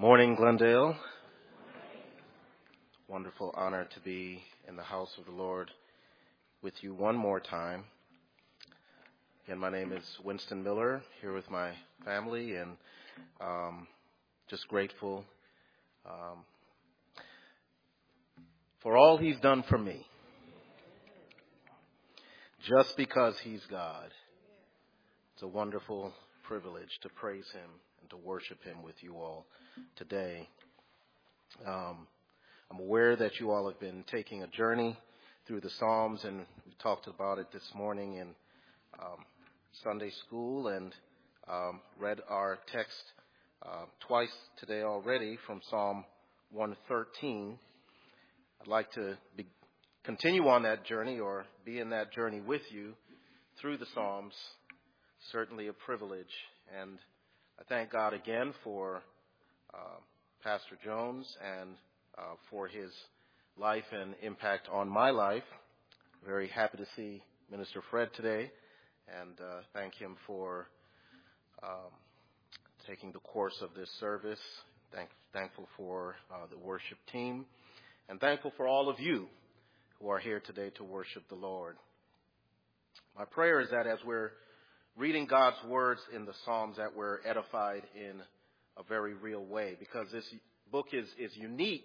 Morning, Glendale. Wonderful honor to be in the house of the Lord with you one more time. Again, my name is Winston Miller, here with my family, and just grateful for all he's done for me. Just because he's God, it's a wonderful privilege to praise him and to worship him with you all today. I'm aware that you all have been taking a journey through the Psalms, and we talked about it this morning in Sunday school, and read our text twice today already from Psalm 113. I'd like to continue on that journey, or be in that journey with you through the Psalms. Certainly a privilege, and I thank God again for Pastor Jones and for his life and impact on my life. Very happy to see Minister Fred today, and thank him for taking the course of this service. Thankful for the worship team, and thankful for all of you who are here today to worship the Lord. My prayer is that as we're reading God's words in the Psalms, that we're edified in a very real way, because this book is unique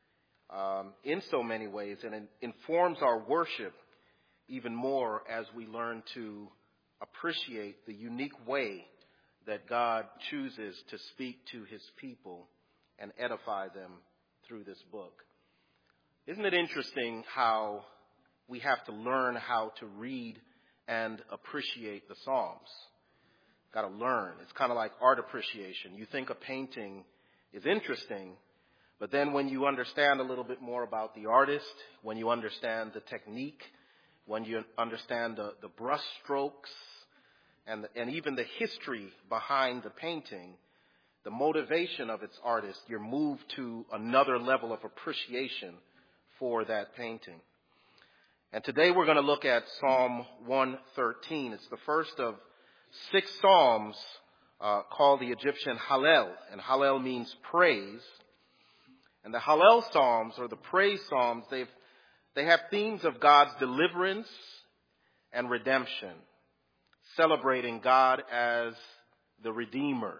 in so many ways, and it informs our worship even more as we learn to appreciate the unique way that God chooses to speak to his people and edify them through this book. Isn't it interesting how we have to learn how to read and appreciate the Psalms? Got to learn. It's kind of like art appreciation. You think a painting is interesting, but then when you understand a little bit more about the artist, when you understand the technique, when you understand the brush strokes and even the history behind the painting, the motivation of its artist, you're moved to another level of appreciation for that painting. And today we're going to look at Psalm 113. It's the first of 6 Psalms called the Egyptian Hallel. And Hallel means praise. And the Hallel Psalms, or the praise Psalms, they have themes of God's deliverance and redemption, celebrating God as the Redeemer.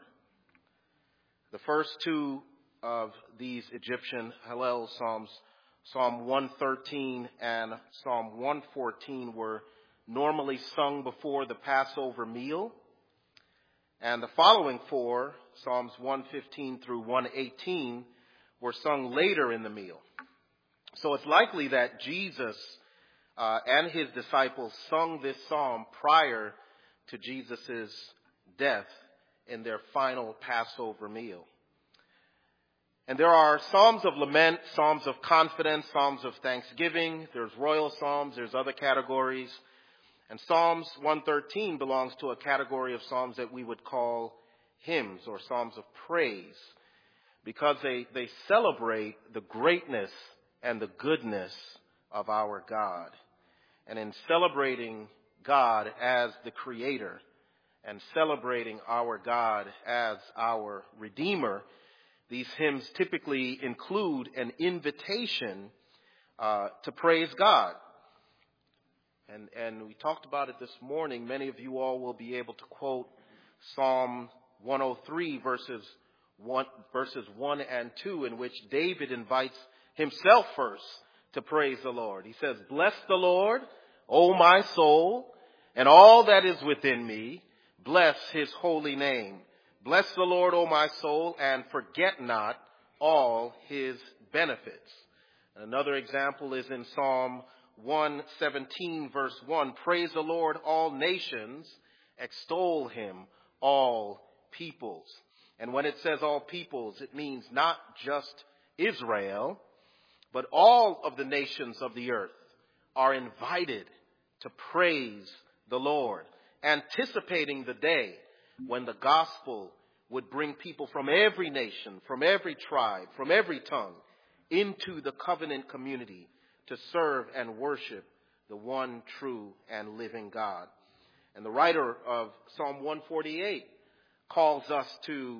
The first 2 of these Egyptian Hallel Psalms, Psalm 113 and Psalm 114, were normally sung before the Passover meal. And the following 4, Psalms 115 through 118, were sung later in the meal. So it's likely that Jesus and his disciples sung this psalm prior to Jesus' death in their final Passover meal. And there are psalms of lament, psalms of confidence, psalms of thanksgiving. There's royal psalms. There's other categories. And Psalms 113 belongs to a category of psalms that we would call hymns, or psalms of praise, because they celebrate the greatness and the goodness of our God. And in celebrating God as the Creator and celebrating our God as our Redeemer, these hymns typically include an invitation to praise God. And we talked about it this morning. Many of you all will be able to quote Psalm 103 verses 1 and 2, in which David invites himself first to praise the Lord. He says, "Bless the Lord, O my soul, and all that is within me. Bless his holy name. Bless the Lord, O my soul, and forget not all his benefits." Another example is in Psalm 117, verse 1. "Praise the Lord, all nations. Extol him, all peoples." And when it says all peoples, it means not just Israel, but all of the nations of the earth are invited to praise the Lord, anticipating the day when the gospel would bring people from every nation, from every tribe, from every tongue, into the covenant community to serve and worship the one true and living God. And the writer of Psalm 148 calls us to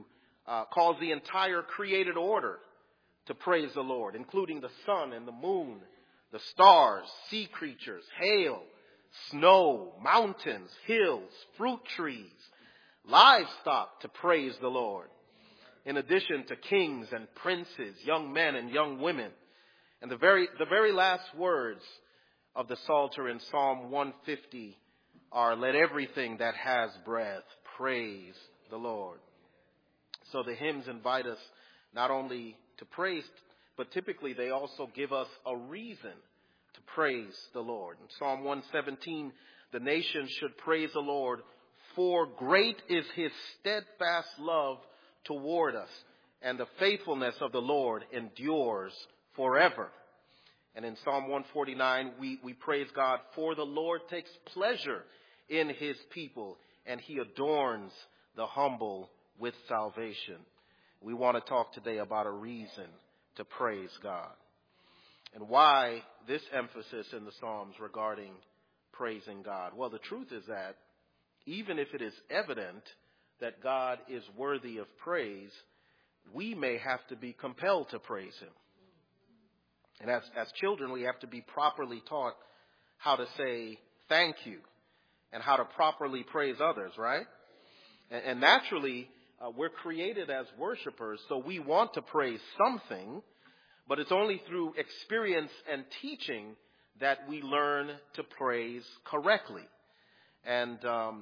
calls the entire created order to praise the Lord, including the sun and the moon, the stars, sea creatures, hail, snow, mountains, hills, fruit trees, livestock to praise the Lord, in addition to kings and princes, young men and young women. And the very last words of the Psalter in Psalm 150 are, "Let everything that has breath praise the Lord." So the hymns invite us not only to praise, but typically they also give us a reason to praise the Lord. In Psalm 117, the nation should praise the Lord, for great is his steadfast love toward us, and the faithfulness of the Lord endures forever. And in Psalm 149, we praise God, for the Lord takes pleasure in his people, and he adorns the humble with salvation. We want to talk today about a reason to praise God. And why this emphasis in the Psalms regarding praising God? Well, the truth is that even if it is evident that God is worthy of praise, we may have to be compelled to praise him. And as children, we have to be properly taught how to say thank you and how to properly praise others, right? And naturally, we're created as worshipers, so we want to praise something, but it's only through experience and teaching that we learn to praise correctly. And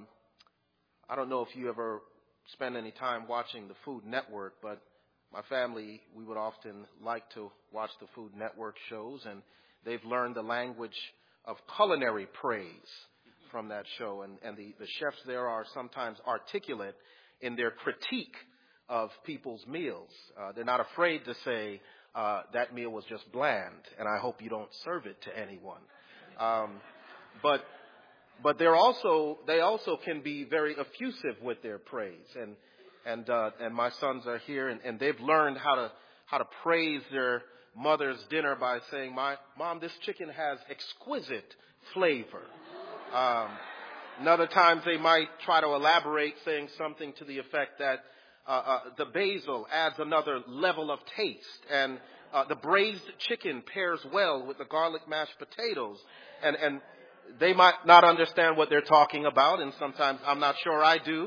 I don't know if you ever spend any time watching the Food Network, but my family, we would often like to watch the Food Network shows, and they've learned the language of culinary praise from that show. And the chefs there are sometimes articulate in their critique of people's meals. They're not afraid to say, that meal was just bland, and I hope you don't serve it to anyone. But they also can be very effusive with their praise. And my sons are here, and they've learned how to praise their mother's dinner by saying, Mom, this chicken has exquisite flavor. And other times they might try to elaborate, saying something to the effect that the basil adds another level of taste, and the braised chicken pairs well with the garlic mashed potatoes. And they might not understand what they're talking about, and sometimes I'm not sure I do.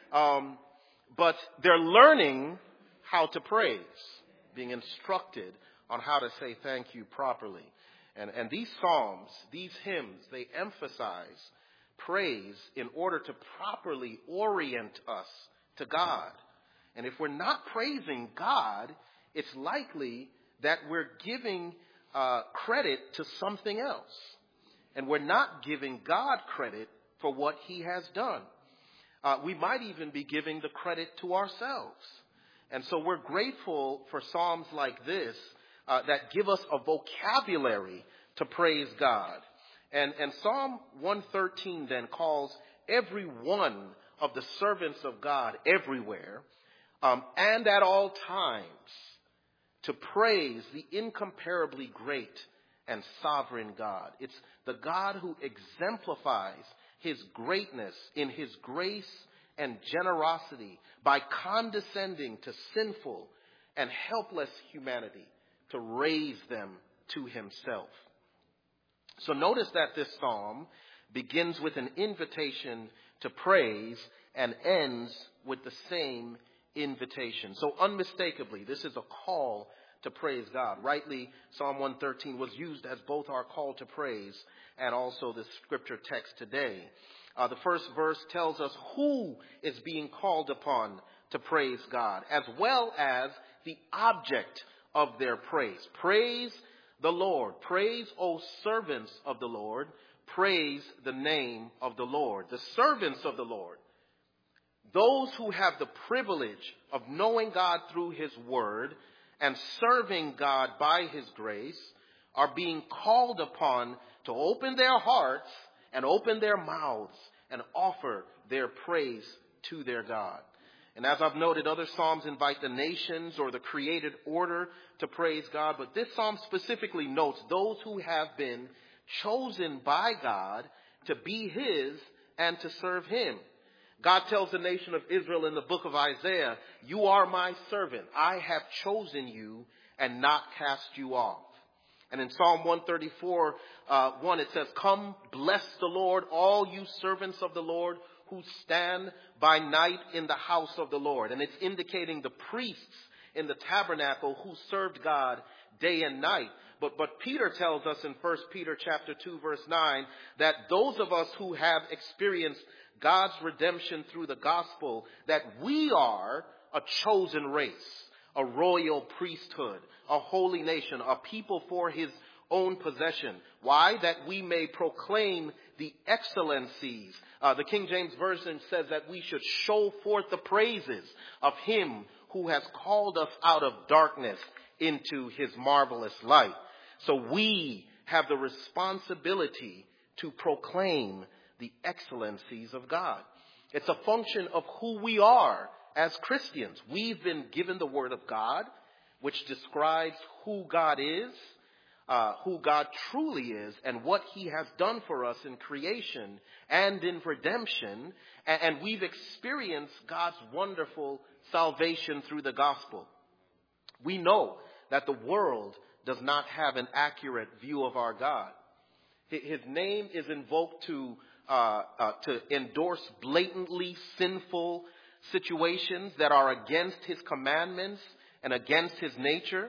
But they're learning how to praise, being instructed on how to say thank you properly. And these psalms, these hymns, they emphasize praise in order to properly orient us to God. And if we're not praising God, it's likely that we're giving credit to something else. And we're not giving God credit for what he has done. We might even be giving the credit to ourselves. And so we're grateful for psalms like this that give us a vocabulary to praise God. And Psalm 113 then calls every one of the servants of God everywhere and at all times to praise the incomparably great and sovereign God. It's the God who exemplifies his greatness in his grace and generosity by condescending to sinful and helpless humanity to raise them to himself. So notice that this psalm begins with an invitation to praise and ends with the same invitation. So unmistakably, this is a call to praise God. Rightly, Psalm 113 was used as both our call to praise and also the scripture text today. The first verse tells us who is being called upon to praise God, as well as the object of their praise. Praise the Lord. Praise, O servants of the Lord. Praise the name of the Lord. The servants of the Lord, those who have the privilege of knowing God through his word and serving God by his grace, are being called upon to open their hearts and open their mouths and offer their praise to their God. And as I've noted, other psalms invite the nations or the created order to praise God, but this psalm specifically notes those who have been chosen by God to be his and to serve him. God tells the nation of Israel in the book of Isaiah, you are my servant. I have chosen you and not cast you off. And in Psalm 134, 1, it says, come, bless the Lord, all you servants of the Lord who stand by night in the house of the Lord. And it's indicating the priests in the tabernacle who served God day and night. But Peter tells us in 1 Peter chapter 2, verse 9, that those of us who have experienced God's redemption through the gospel, that we are a chosen race, a royal priesthood, a holy nation, a people for his own possession. Why? That we may proclaim the excellencies. The King James Version says that we should show forth the praises of him who has called us out of darkness into his marvelous light. So we have the responsibility to proclaim the excellencies of God. It's a function of who we are as Christians. We've been given the Word of God, which describes who God is, who God truly is, and what he has done for us in creation and in redemption. And we've experienced God's wonderful salvation through the gospel. We know that the world does not have an accurate view of our God. His name is invoked to endorse blatantly sinful situations that are against his commandments and against his nature.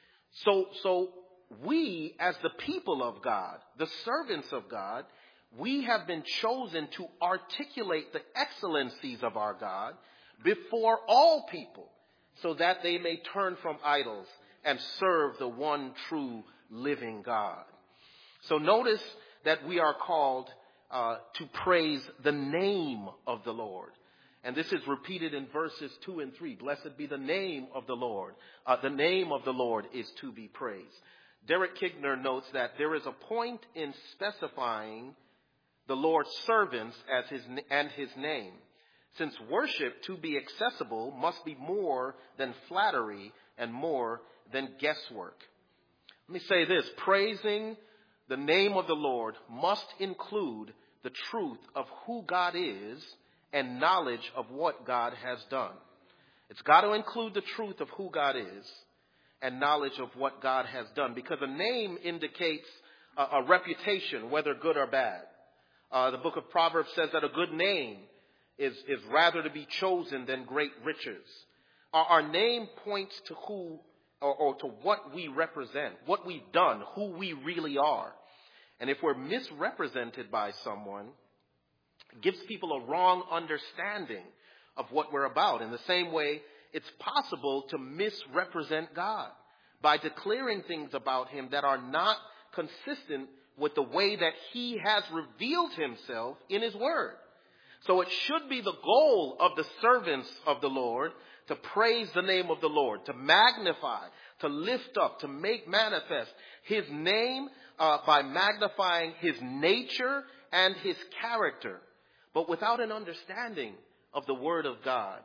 So we, as the people of God, the servants of God, we have been chosen to articulate the excellencies of our God before all people, so that they may turn from idols and serve the one true living God. So notice that we are called to praise the name of the Lord. And this is repeated in verses 2 and 3. Blessed be the name of the Lord. The name of the Lord is to be praised. Derek Kigner notes that there is a point in specifying the Lord's servants as his name, since worship to be accessible must be more than flattery and more than guesswork. Let me say this: praising the name of the Lord must include the truth of who God is and knowledge of what God has done. It's got to include the truth of who God is and knowledge of what God has done, because a name indicates a reputation, whether good or bad. The book of Proverbs says that a good name is rather to be chosen than great riches. Our name points to who or to what we represent, what we've done, who we really are. And if we're misrepresented by someone, it gives people a wrong understanding of what we're about. In the same way, it's possible to misrepresent God by declaring things about him that are not consistent with the way that he has revealed himself in his word. So it should be the goal of the servants of the Lord to praise the name of the Lord, to magnify, to lift up, to make manifest his name by magnifying his nature and his character. But without an understanding of the Word of God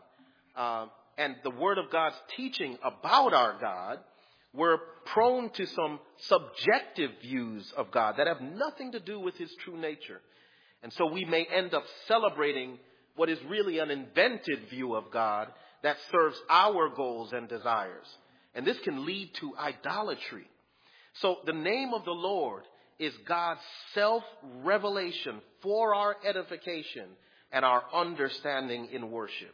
and the Word of God's teaching about our God, we're prone to some subjective views of God that have nothing to do with his true nature. And so we may end up celebrating what is really an invented view of God that serves our goals and desires. And this can lead to idolatry. So the name of the Lord is God's self-revelation for our edification and our understanding in worship.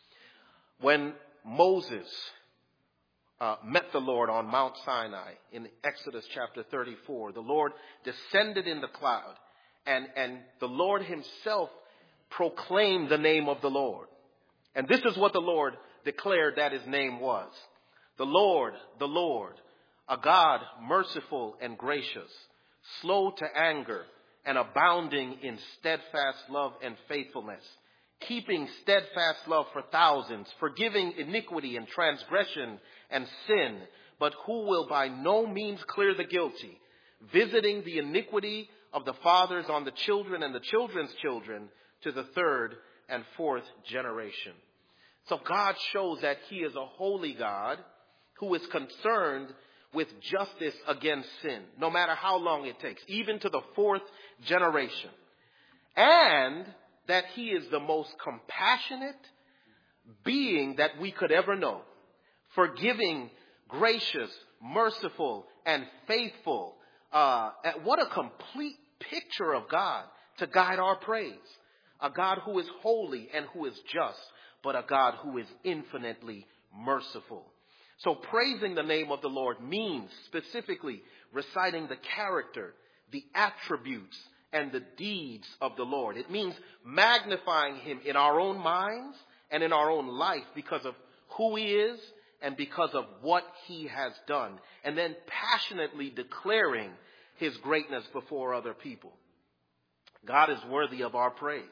When Moses met the Lord on Mount Sinai in Exodus chapter 34, the Lord descended in the cloud, and the Lord himself proclaimed the name of the Lord. And this is what the Lord declared that his name was. The Lord, a God merciful and gracious, slow to anger and abounding in steadfast love and faithfulness, keeping steadfast love for thousands, forgiving iniquity and transgression and sin, but who will by no means clear the guilty, visiting the iniquity of the fathers on the children and the children's children to the third and fourth generation. So God shows that he is a holy God who is concerned with justice against sin, no matter how long it takes, even to the fourth generation. And that he is the most compassionate being that we could ever know. Forgiving, gracious, merciful, and faithful. What a complete picture of God to guide our praise. A God who is holy and who is just, but a God who is infinitely merciful. So praising the name of the Lord means specifically reciting the character, the attributes, and the deeds of the Lord. It means magnifying him in our own minds and in our own life because of who he is and because of what he has done. And then passionately declaring his greatness before other people. God is worthy of our praise.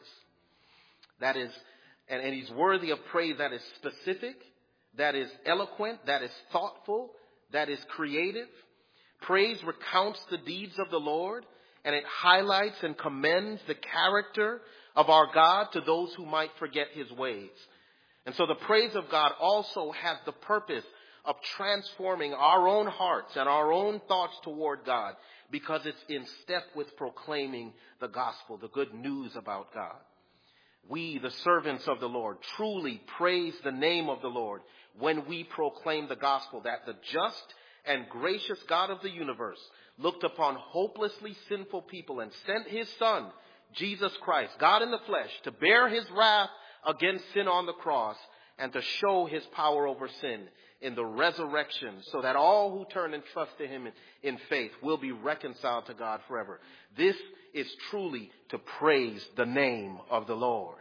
That is, and he's worthy of praise that is specific, that is eloquent, that is thoughtful, that is creative. Praise recounts the deeds of the Lord, and it highlights and commends the character of our God to those who might forget his ways. And so the praise of God also has the purpose of transforming our own hearts and our own thoughts toward God, because it's in step with proclaiming the gospel, the good news about God. We, the servants of the Lord, truly praise the name of the Lord when we proclaim the gospel, that the just and gracious God of the universe looked upon hopelessly sinful people and sent his Son, Jesus Christ, God in the flesh, to bear his wrath against sin on the cross and to show his power over sin in the resurrection, so that all who turn and trust in him in faith will be reconciled to God forever. This is truly to praise the name of the Lord.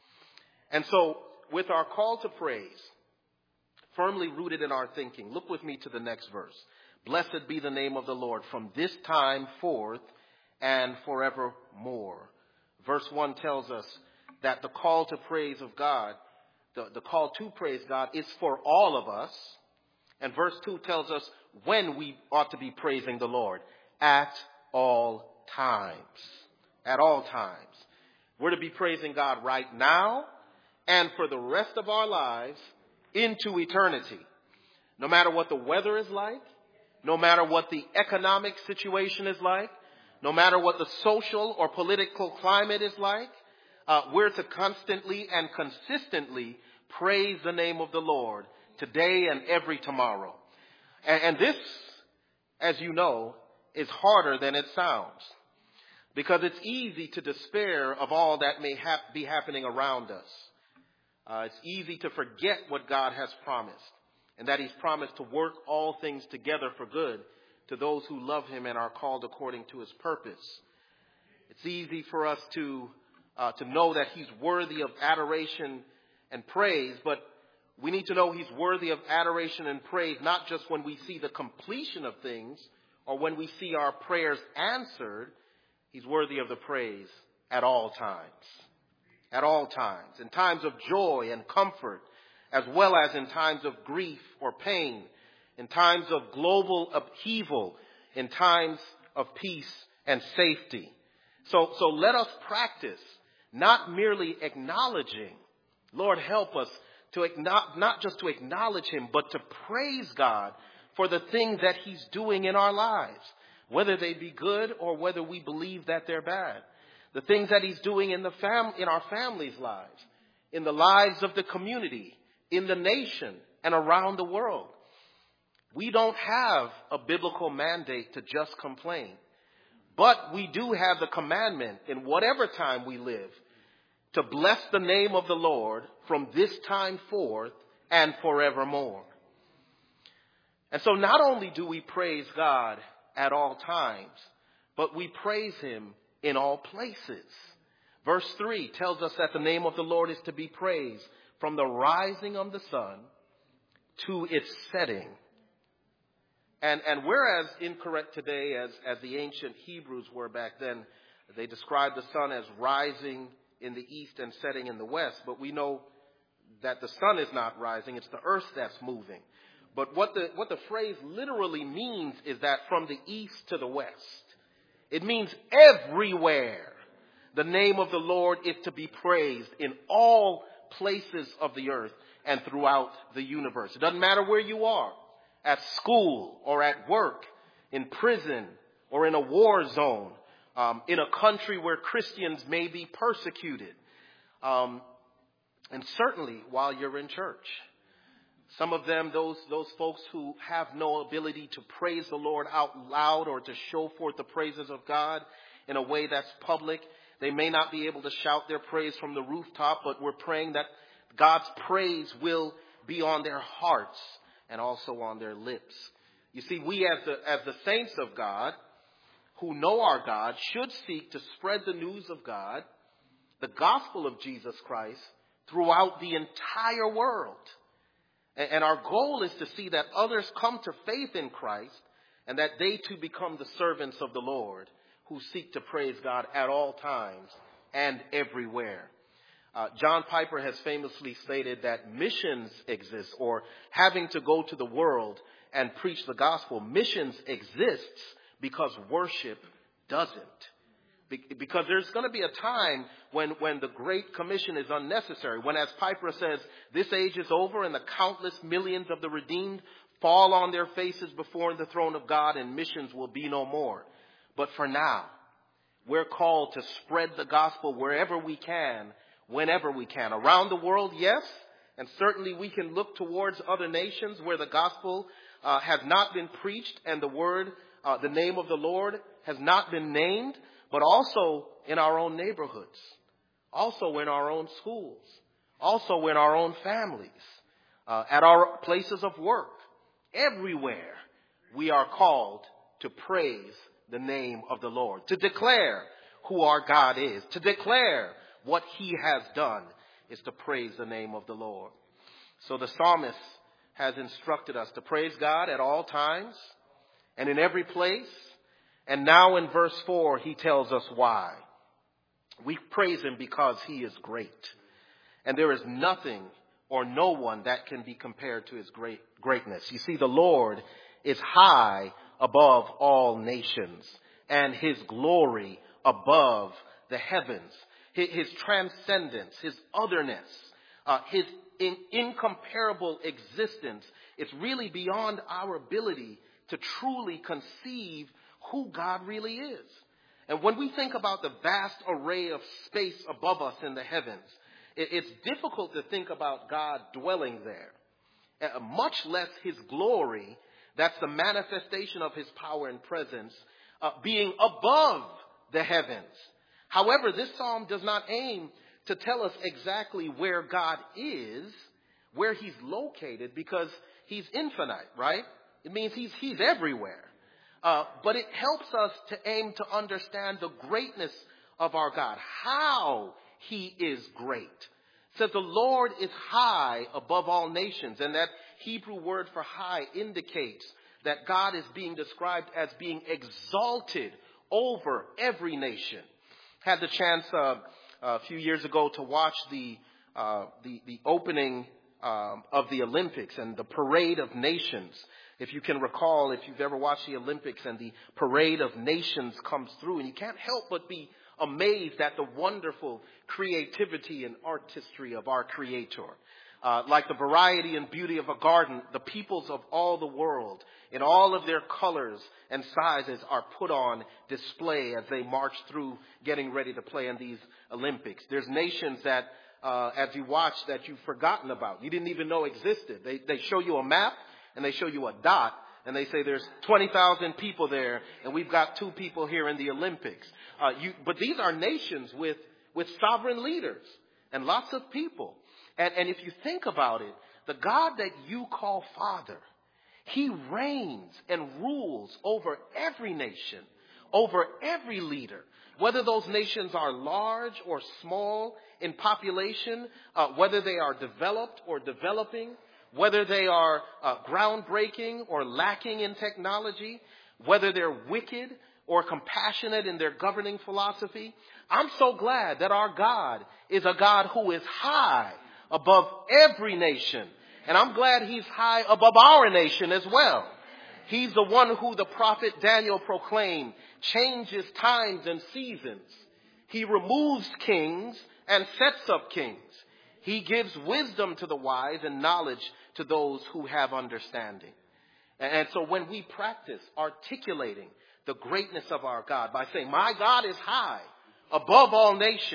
And so, with our call to praise firmly rooted in our thinking, look with me to the next verse. Blessed be the name of the Lord from this time forth and forevermore. Verse 1 tells us that the call to praise of God, the call to praise God is for all of us. And verse 2 tells us when we ought to be praising the Lord. At all times. At all times. We're to be praising God right now and for the rest of our lives into eternity. No matter what the weather is like, no matter what the economic situation is like, no matter what the social or political climate is like, we're to constantly and consistently praise the name of the Lord today and every tomorrow. And this, as you know, is harder than it sounds, because it's easy to despair of all that may be happening around us. It's easy to forget what God has promised, and that he's promised to work all things together for good to those who love him and are called according to his purpose. It's easy for us to know that he's worthy of adoration and praise, but we need to know he's worthy of adoration and praise not just when we see the completion of things or when we see our prayers answered. He's worthy of the praise at all times. At all times. In times of joy and comfort, as well as in times of grief or pain, in times of global upheaval, in times of peace and safety. So let us practice not merely acknowledging. Lord, help us to not just to acknowledge him, but to praise God for the things that he's doing in our lives, whether they be good or whether we believe that they're bad. The things that he's doing in our families' lives, in the lives of the community, in the nation, and around the world. We don't have a biblical mandate to just complain, but we do have the commandment in whatever time we live to bless the name of the Lord from this time forth and forevermore. And so not only do we praise God at all times, but we praise him in all places. Verse 3 tells us that the name of the Lord is to be praised from the rising of the sun to its setting. And whereas incorrect today as the ancient Hebrews were back then, they described the sun as rising in the east and setting in the west. But we know that the sun is not rising, it's the earth that's moving. But what the phrase literally means is that from the east to the west. It means everywhere the name of the Lord is to be praised, in all places of the earth and throughout the universe. It doesn't matter where you are, at school or at work, in prison or in a war zone, in a country where Christians may be persecuted. And certainly while you're in church. Some of them, those folks who have no ability to praise the Lord out loud or to show forth the praises of God in a way that's public, they may not be able to shout their praise from the rooftop, but we're praying that God's praise will be on their hearts and also on their lips. You see, we as the saints of God who know our God should seek to spread the news of God, the gospel of Jesus Christ, throughout the entire world. And our goal is to see that others come to faith in Christ and that they too become the servants of the Lord who seek to praise God at all times and everywhere. John Piper has famously stated that missions exist, or having to go to the world and preach the gospel. Missions exists because worship doesn't. Because there's going to be a time when the Great Commission is unnecessary. When, as Piper says, this age is over and the countless millions of the redeemed fall on their faces before the throne of God and missions will be no more. But for now, we're called to spread the gospel wherever we can, whenever we can. Around the world, yes. And certainly we can look towards other nations where the gospel has not been preached and the name of the Lord has not been named. But also in our own neighborhoods, also in our own schools, also in our own families, at our places of work. Everywhere we are called to praise the name of the Lord, to declare who our God is, to declare what he has done is to praise the name of the Lord. So the psalmist has instructed us to praise God at all times and in every place. And now in verse 4, he tells us why. We praise him because he is great. And there is nothing or no one that can be compared to his greatness. You see, the Lord is high above all nations, and his glory above the heavens. His transcendence, his otherness, his incomparable existence, it's really beyond our ability to truly conceive who God really is. And when we think about the vast array of space above us in the heavens, it's difficult to think about God dwelling there, much less his glory, that's the manifestation of his power and presence, being above the heavens. However, this psalm does not aim to tell us exactly where God is, where he's located, because he's infinite, right? It means he's everywhere. But it helps us to aim to understand the greatness of our God, how he is great. It says the Lord is high above all nations, and that Hebrew word for high indicates that God is being described as being exalted over every nation. Had the chance a few years ago to watch the opening of the Olympics and the Parade of Nations. If you can recall, if you've ever watched the Olympics and the Parade of Nations comes through, and you can't help but be amazed at the wonderful creativity and artistry of our Creator. Like the variety and beauty of a garden, the peoples of all the world, in all of their colors and sizes, are put on display as they march through getting ready to play in these Olympics. There's nations that, as you watch, that you've forgotten about. You didn't even know existed. They show you a map, and they show you a dot, and they say there's 20,000 people there, and we've got 2 people here in the Olympics. But these are nations with sovereign leaders and lots of people. And if you think about it, the God that you call Father, he reigns and rules over every nation, over every leader, whether those nations are large or small in population, whether they are developed or developing, whether they are groundbreaking or lacking in technology, whether they're wicked or compassionate in their governing philosophy. I'm so glad that our God is a God who is high above every nation. And I'm glad he's high above our nation as well. He's the one who the prophet Daniel proclaimed changes times and seasons. He removes kings and sets up kings. He gives wisdom to the wise and knowledge to those who have understanding. And so when we practice articulating the greatness of our God by saying, my God is high above all nations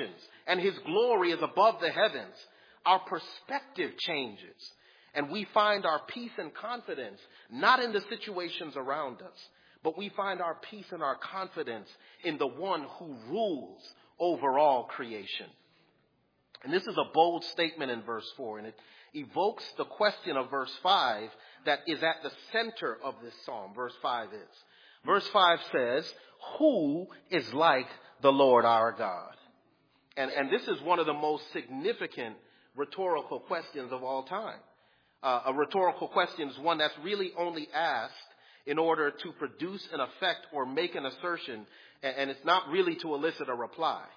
and his glory is above the heavens, our perspective changes. And we find our peace and confidence not in the situations around us, but we find our peace and our confidence in the one who rules over all creation. And this is a bold statement in verse 4, and it evokes the question of verse 5 that is at the center of this psalm. Verse 5 is. Verse 5 says, "Who is like the Lord our God?" And this is one of the most significant rhetorical questions of all time. A rhetorical question is one that's really only asked in order to produce an effect or make an assertion, and it's not really to elicit a reply.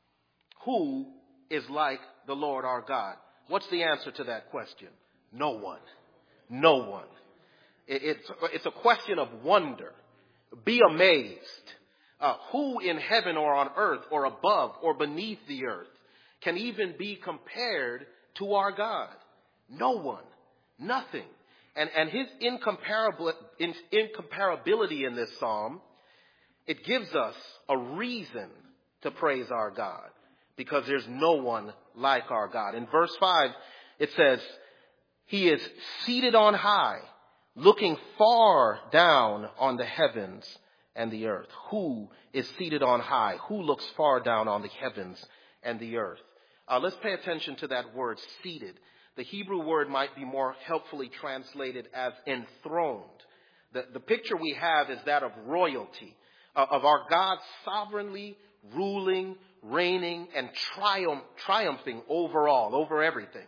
Who is like the Lord our God? What's the answer to that question? No one. No one. It's a question of wonder. Be amazed. Who in heaven or on earth or above or beneath the earth can even be compared to our God? No one. Nothing. And his incomparability in this psalm, it gives us a reason to praise our God, because there's no one like our God. In verse 5, it says, "He is seated on high, looking far down on the heavens and the earth." Who is seated on high? Who looks far down on the heavens and the earth? Let's pay attention to that word, seated. The Hebrew word might be more helpfully translated as enthroned. The picture we have is that of royalty, of our God sovereignly ruling, reigning, and triumphing over everything.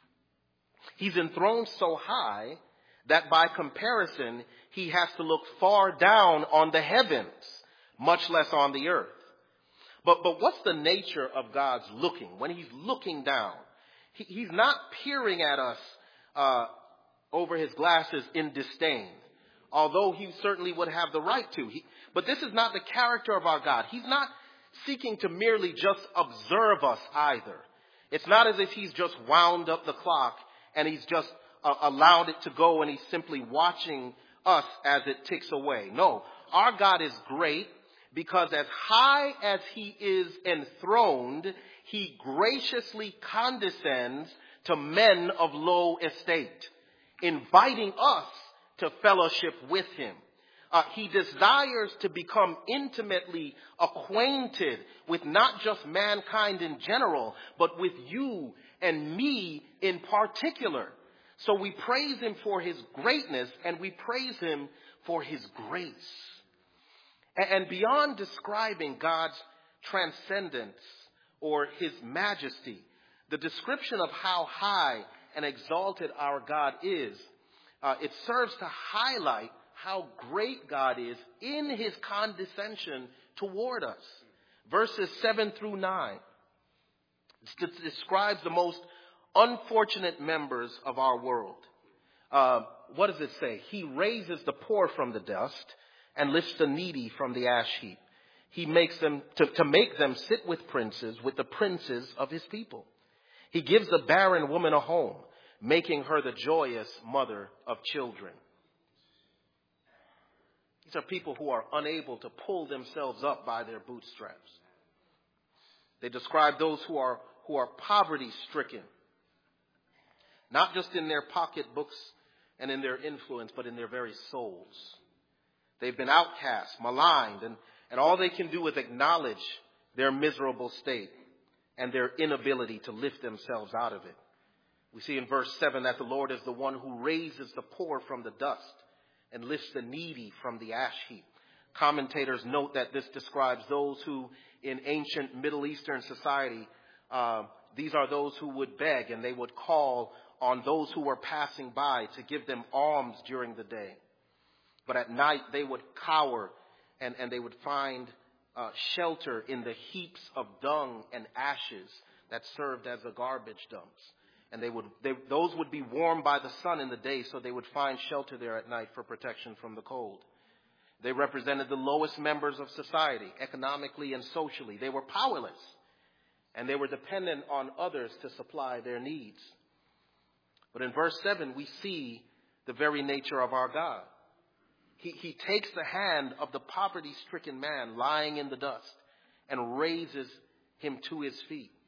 He's enthroned so high that by comparison, he has to look far down on the heavens, much less on the earth. But what's the nature of God's looking? When he's looking down, he's not peering at us over his glasses in disdain, although he certainly would have the right to. But this is not the character of our God. He's not seeking to merely just observe us either. It's not as if he's just wound up the clock and he's just allowed it to go and he's simply watching us as it ticks away. No, our God is great because as high as he is enthroned, he graciously condescends to men of low estate, inviting us to fellowship with him. He desires to become intimately acquainted with not just mankind in general, but with you and me in particular. So we praise him for his greatness and we praise him for his grace. And beyond describing God's transcendence or his majesty, the description of how high and exalted our God is, it serves to highlight how great God is in his condescension toward us. Verses 7 through 9 describes the most unfortunate members of our world. What does it say? He raises the poor from the dust and lifts the needy from the ash heap. He makes them to make them sit with the princes of his people. He gives the barren woman a home, making her the joyous mother of children. These are people who are unable to pull themselves up by their bootstraps. They describe those who are poverty stricken, not just in their pocketbooks and in their influence, but in their very souls. They've been outcast, maligned, and all they can do is acknowledge their miserable state and their inability to lift themselves out of it. We see in verse 7 that the Lord is the one who raises the poor from the dust and lifts the needy from the ash heap. Commentators note that this describes those who, in ancient Middle Eastern society, these are those who would beg, and they would call on those who were passing by to give them alms during the day. But at night they would cower and they would find shelter in the heaps of dung and ashes that served as the garbage dumps. And those would be warmed by the sun in the day, so they would find shelter there at night for protection from the cold. They represented the lowest members of society, economically and socially. They were powerless, and they were dependent on others to supply their needs. But in verse 7, we see the very nature of our God. He takes the hand of the poverty-stricken man lying in the dust and raises him to his feet.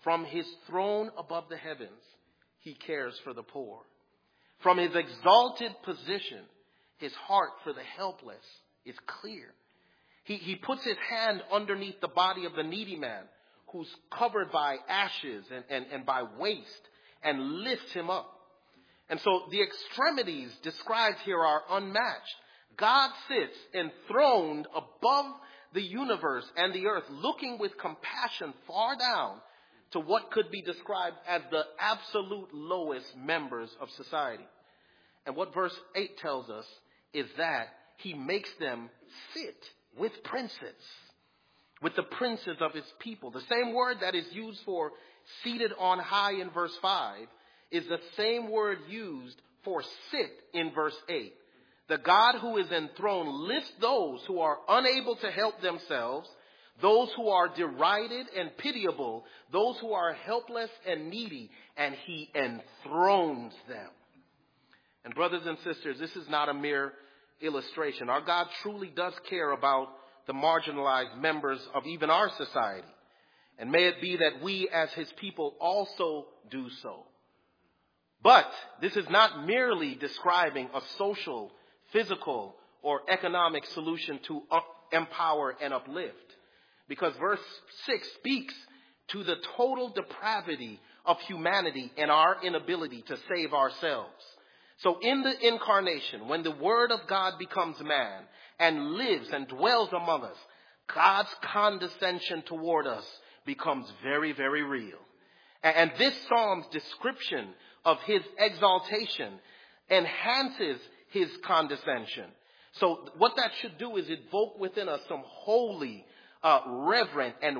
From his throne above the heavens, he cares for the poor. From his exalted position, his heart for the helpless is clear. He puts his hand underneath the body of the needy man who's covered by ashes and by waste and lifts him up. And so the extremities described here are unmatched. God sits enthroned above the universe and the earth, looking with compassion far down to what could be described as the absolute lowest members of society. And what verse 8 tells us is that he makes them sit with princes, with the princes of his people. The same word that is used for seated on high in verse 5 is the same word used for sit in verse 8. The God who is enthroned lifts those who are unable to help themselves, those who are derided and pitiable, those who are helpless and needy, and he enthrones them. And brothers and sisters, this is not a mere illustration. Our God truly does care about the marginalized members of even our society. And may it be that we as his people also do so. But this is not merely describing a social, physical, or economic solution to empower and uplift. Because verse 6 speaks to the total depravity of humanity and our inability to save ourselves. So in the incarnation, when the Word of God becomes man and lives and dwells among us, God's condescension toward us becomes very, very real. And this psalm's description of his exaltation enhances his condescension. So what that should do is evoke within us some holy, reverent, and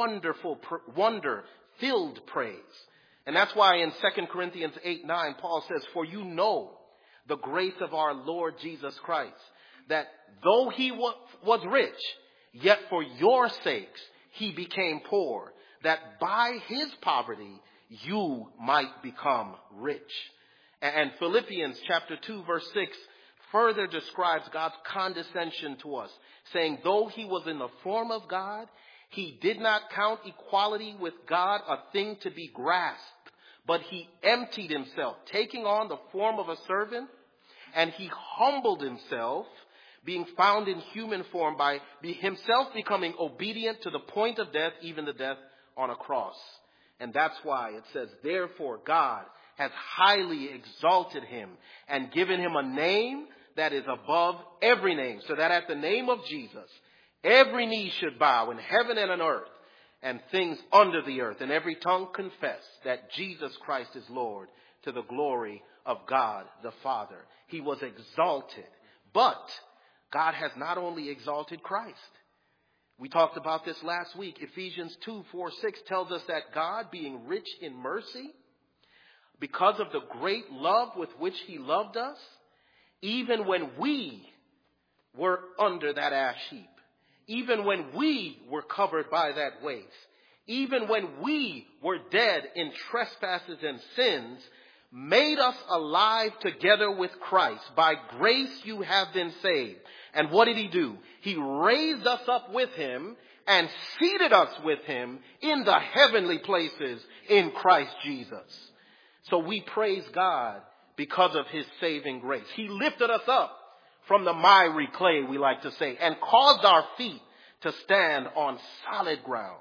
wonder-filled praise. And that's why in 2 Corinthians 8:9, Paul says, "For you know the grace of our Lord Jesus Christ, that though he was rich, yet for your sakes he became poor, that by his poverty you might become rich." And Philippians chapter 2 verse 6 further describes God's condescension to us, saying, "Though he was in the form of God, he did not count equality with God a thing to be grasped, but he emptied himself, taking on the form of a servant, and he humbled himself, being found in human form, by himself becoming obedient to the point of death, even the death on a cross." And that's why it says, "Therefore God has highly exalted him and given him a name that is above every name, so that at the name of Jesus, every knee should bow in heaven and on earth and things under the earth, and every tongue confess that Jesus Christ is Lord, to the glory of God the Father." He was exalted. But God has not only exalted Christ. We talked about this last week. Ephesians 2:4-6 tells us that God, being rich in mercy, because of the great love with which he loved us, even when we were under that ash heap, even when we were covered by that waste, even when we were dead in trespasses and sins, made us alive together with Christ. By grace you have been saved. And what did he do? He raised us up with him and seated us with him in the heavenly places in Christ Jesus. So we praise God because of his saving grace. He lifted us up from the miry clay, we like to say, and caused our feet to stand on solid ground.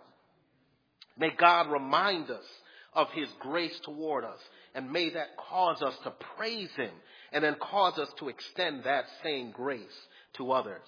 May God remind us of his grace toward us, and may that cause us to praise him, and then cause us to extend that same grace to others.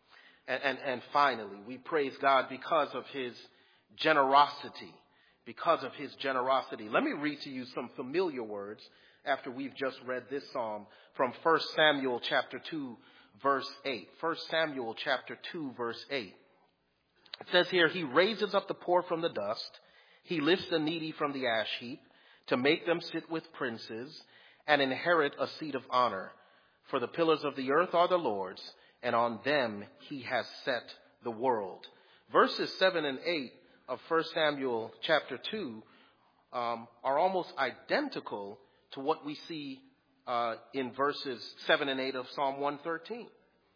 And finally, we praise God because of his generosity. Because of his generosity. Let me read to you some familiar words after we've just read this psalm from 1 Samuel chapter 2, verse 8. 1 Samuel chapter 2, verse 8. It says here, "He raises up the poor from the dust. He lifts the needy from the ash heap to make them sit with princes and inherit a seat of honor. For the pillars of the earth are the Lord's, and on them he has set the world." Verses 7 and 8 of 1 Samuel chapter 2 are almost identical to what we see in verses 7 and 8 of Psalm 113.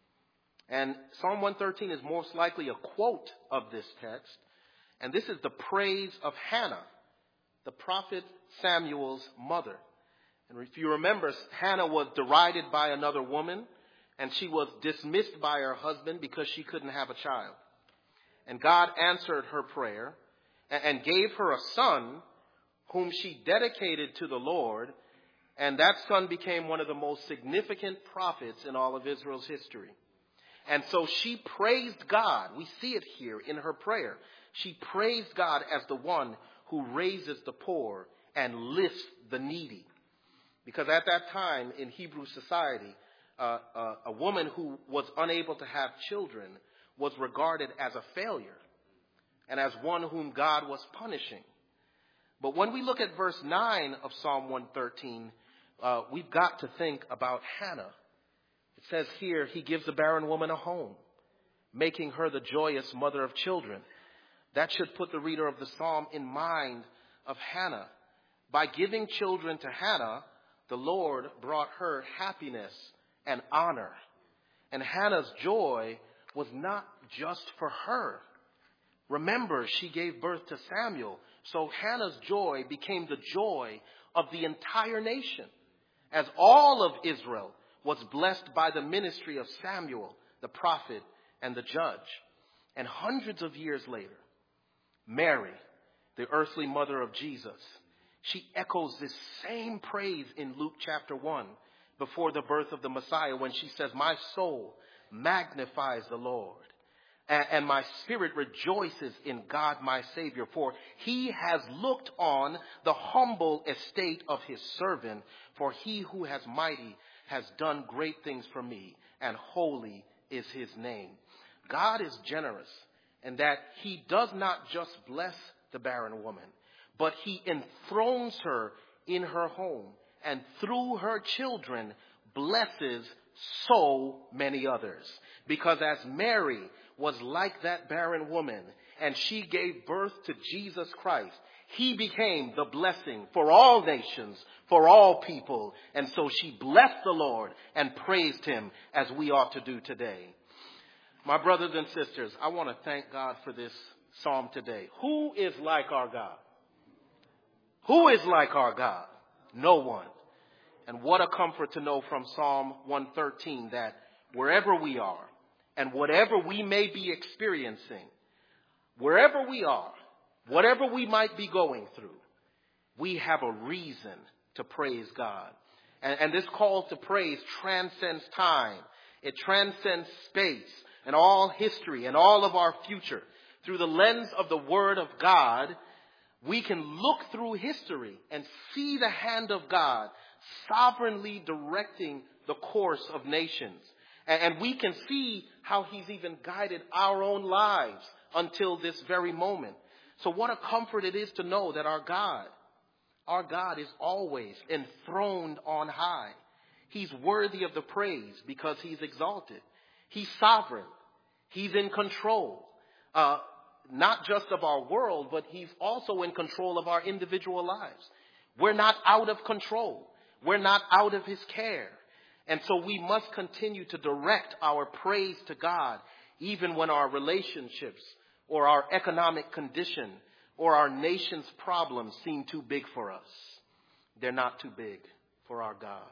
And Psalm 113 is most likely a quote of this text. And this is the praise of Hannah the prophet Samuel's mother. And if you remember, Hannah was derided by another woman, and she was dismissed by her husband because she couldn't have a child. And God answered her prayer and gave her a son whom she dedicated to the Lord. And that son became one of the most significant prophets in all of Israel's history. And so she praised God. We see it here in her prayer. She praised God as the one who raises the poor and lifts the needy. Because at that time in Hebrew society, a woman who was unable to have children was regarded as a failure and as one whom God was punishing. But when we look at verse 9 of Psalm 113, we've got to think about Hannah. It says here, he gives the barren woman a home, making her the joyous mother of children. That should put the reader of the psalm in mind of Hannah. By giving children to Hannah, the Lord brought her happiness and honor. And Hannah's joy was not just for her. Remember, she gave birth to Samuel. So Hannah's joy became the joy of the entire nation, as all of Israel was blessed by the ministry of Samuel, the prophet and the judge. And hundreds of years later, Mary, the earthly mother of Jesus, she echoes this same praise in Luke chapter 1 before the birth of the Messiah when she says, "My soul magnifies the Lord, and my spirit rejoices in God my Savior, for he has looked on the humble estate of his servant. For he who has mighty has done great things for me, and holy is his name." God is generous in that he does not just bless the barren woman, but he enthrones her in her home, and through her children blesses so many others. Because as Mary was like that barren woman, and she gave birth to Jesus Christ, he became the blessing for all nations, for all people. And so she blessed the Lord and praised him as we ought to do today. My brothers and sisters, I want to thank God for this psalm today. Who is like our God? Who is like our God? No one. And what a comfort to know from Psalm 113 that wherever we are and whatever we may be experiencing, wherever we are, whatever we might be going through, we have a reason to praise God. And this call to praise transcends time. It transcends space and all history and all of our future. Through the lens of the Word of God, we can look through history and see the hand of God sovereignly directing the course of nations. And we can see how he's even guided our own lives until this very moment. So what a comfort it is to know that our God is always enthroned on high. He's worthy of the praise because he's exalted. He's sovereign. He's in control. Not just of our world, but he's also in control of our individual lives. We're not out of control. We're not out of his care. And so we must continue to direct our praise to God, even when our relationships or our economic condition or our nation's problems seem too big for us. They're not too big for our God.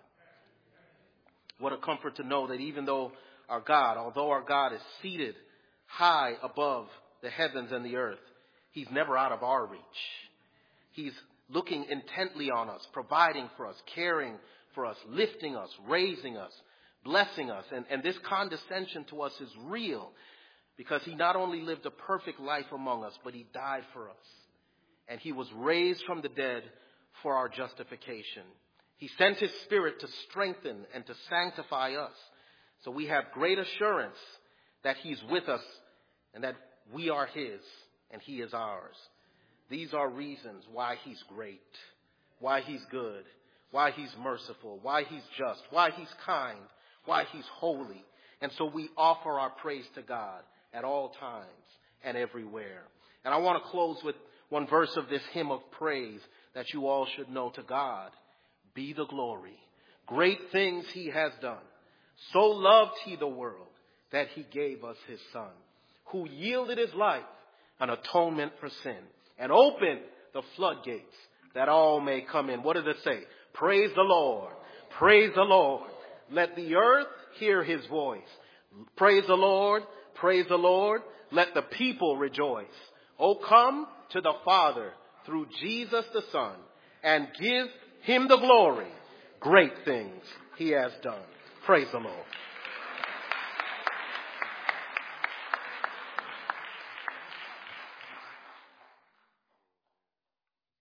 What a comfort to know that even though although our God is seated high above the heavens and the earth, he's never out of our reach. He's looking intently on us, providing for us, caring for us, lifting us, raising us, blessing us. And this condescension to us is real because he not only lived a perfect life among us, but he died for us. And he was raised from the dead for our justification. He sent his Spirit to strengthen and to sanctify us. So we have great assurance that he's with us and that we are his and he is ours. These are reasons why he's great, why he's good, why he's merciful, why he's just, why he's kind, why he's holy. And so we offer our praise to God at all times and everywhere. And I want to close with one verse of this hymn of praise that you all should know. To God be the glory. Great things he has done. So loved he the world that he gave us his Son, who yielded his life an atonement for sin and opened the floodgates that all may come in. What does it say? Praise the Lord. Praise the Lord. Let the earth hear his voice. Praise the Lord. Praise the Lord. Let the people rejoice. Oh, come to the Father through Jesus the Son and give him the glory. Great things he has done. Praise the Lord.